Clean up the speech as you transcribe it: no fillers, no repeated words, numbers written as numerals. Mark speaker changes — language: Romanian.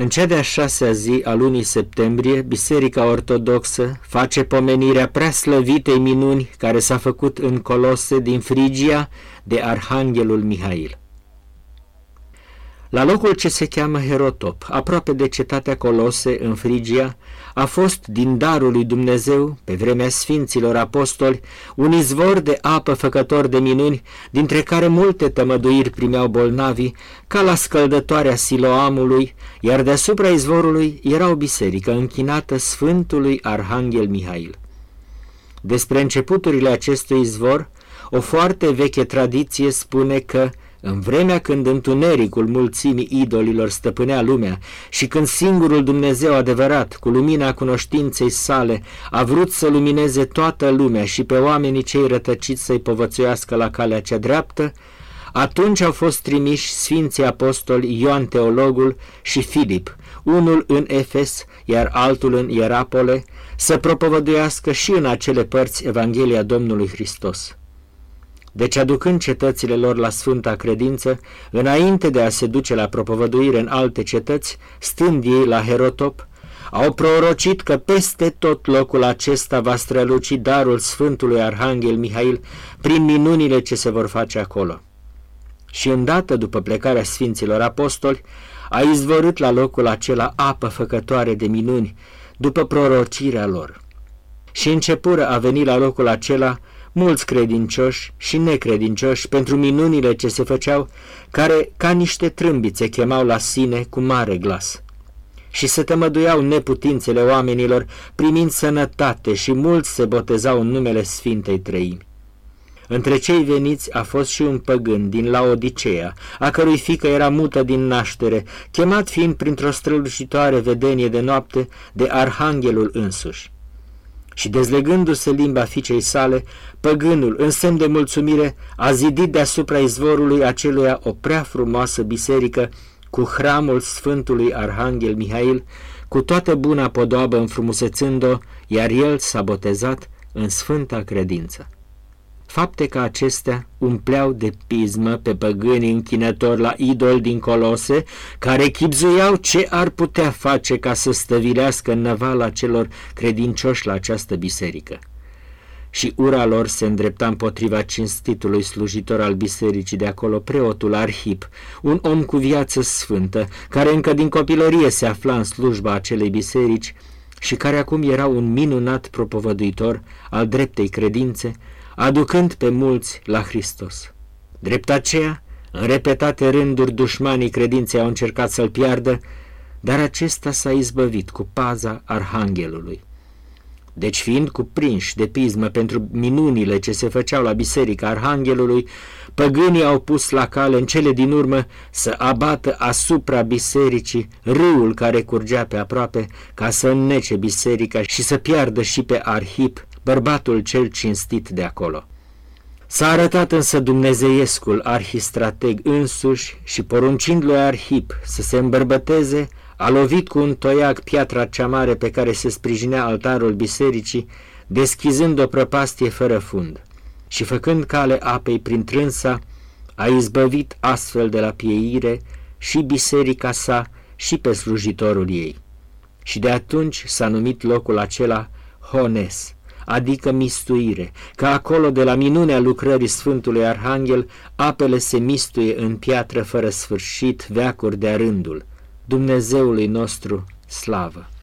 Speaker 1: În cea de-a 6-a zi a lunii septembrie, Biserica Ortodoxă face pomenirea prea slăvitei minuni care s-a făcut în Colose din Frigia de Arhanghelul Mihail. La locul ce se cheamă Herotop, aproape de cetatea Colose în Frigia, a fost din darul lui Dumnezeu, pe vremea Sfinților Apostoli, un izvor de apă făcător de minuni, dintre care multe tămăduiri primeau bolnavii, ca la scăldătoarea Siloamului, iar deasupra izvorului era o biserică închinată Sfântului Arhanghel Mihail. Despre începuturile acestui izvor, o foarte veche tradiție spune că în vremea când întunericul mulțimii idolilor stăpânea lumea și când singurul Dumnezeu adevărat, cu lumina cunoștinței sale, a vrut să lumineze toată lumea și pe oamenii cei rătăciți să-i povățuiască la calea cea dreaptă, atunci au fost trimiși Sfinții Apostoli Ioan Teologul și Filip, unul în Efes, iar altul în Ierapole, să propovăduiască și în acele părți Evanghelia Domnului Hristos. Deci, aducând cetățile lor la sfânta credință, înainte de a se duce la propovăduire în alte cetăți, stând ei la Herotop, au prorocit că peste tot locul acesta va străluci darul Sfântului Arhanghel Mihail prin minunile ce se vor face acolo. Și îndată după plecarea Sfinților Apostoli, a izvorât la locul acela apă făcătoare de minuni, după prorocirea lor. Și începură a veni la locul acela mulți credincioși și necredincioși pentru minunile ce se făceau, care ca niște trâmbițe chemau la sine cu mare glas. Și se tămăduiau neputințele oamenilor, primind sănătate, și mulți se botezau în numele Sfintei Treimi. Între cei veniți a fost și un păgân din Laodiceea, a cărui fiică era mută din naștere, chemat fiind printr-o strălucitoare vedenie de noapte de Arhanghelul însuși. Și dezlegându-se limba fiicei sale, păgânul, în semn de mulțumire, a zidit deasupra izvorului aceluia o prea frumoasă biserică cu hramul Sfântului Arhanghel Mihail, cu toată buna podoabă înfrumusețând-o, iar el s-a botezat în sfânta credință. Fapte ca acestea umpleau de pismă pe păgânii închinători la idol din Colose, care chibzuiau ce ar putea face ca să stăvilească năvala celor credincioși la această biserică. Și ura lor se îndrepta împotriva cinstitului slujitor al bisericii de acolo, preotul Arhip, un om cu viață sfântă, care încă din copilărie se afla în slujba acelei biserici și care acum era un minunat propovăduitor al dreptei credințe, aducând pe mulți la Hristos. Drept aceea, în repetate rânduri, dușmanii credinței au încercat să-l piardă, dar acesta s-a izbăvit cu paza Arhanghelului. Deci, fiind cuprinși de pismă pentru minunile ce se făceau la biserica Arhanghelului, păgânii au pus la cale în cele din urmă să abată asupra bisericii râul care curgea pe aproape, ca să înnece biserica și să piardă și pe Arhip, bărbatul cel cinstit de acolo. S-a arătat însă dumnezeiescul arhistrateg însuși și, poruncind lui Arhip să se îmbărbăteze, a lovit cu un toiag piatra cea mare pe care se sprijinea altarul bisericii, deschizând o prăpastie fără fund, și făcând cale apei prin trânsa, a izbăvit astfel de la pieire și biserica sa și pe slujitorul ei. Și de atunci s-a numit locul acela Hones, adică mistuire, că acolo de la minunea lucrării Sfântului Arhanghel apele se mistuie în piatră fără sfârșit, veacuri de-a rândul. Dumnezeului nostru slavă!